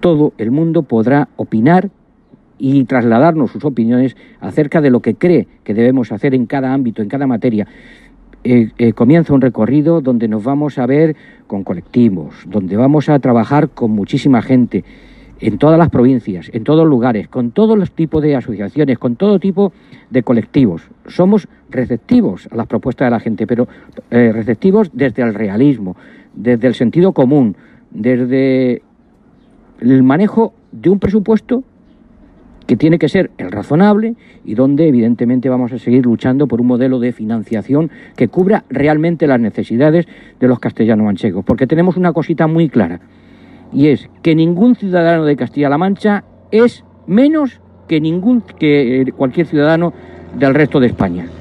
todo el mundo podrá opinar y trasladarnos sus opiniones acerca de lo que cree que debemos hacer en cada ámbito, en cada materia. Comienza un recorrido donde nos vamos a ver con colectivos, donde vamos a trabajar con muchísima gente, en todas las provincias, en todos los lugares, con todos los tipos de asociaciones, con todo tipo de colectivos. Somos receptivos a las propuestas de la gente, pero receptivos desde el realismo, desde el sentido común, desde el manejo de un presupuesto que tiene que ser el razonable y donde evidentemente vamos a seguir luchando por un modelo de financiación que cubra realmente las necesidades de los castellano-manchegos, porque tenemos una cosita muy clara, y es que ningún ciudadano de Castilla-La Mancha es menos que cualquier ciudadano del resto de España.